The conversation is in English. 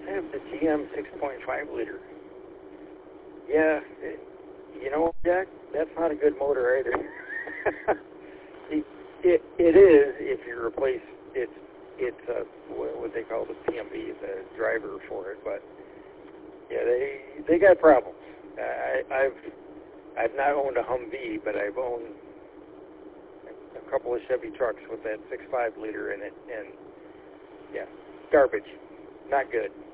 both have the GM 6.5 liter. Yeah, you know, Jack, that's not a good motor either. it is if you replace it's what they call the PMV, the driver for it. But yeah, they got problems. I've not owned a Humvee, but I've owned a couple of Chevy trucks with that 6.5 liter in it, and yeah, garbage, not good.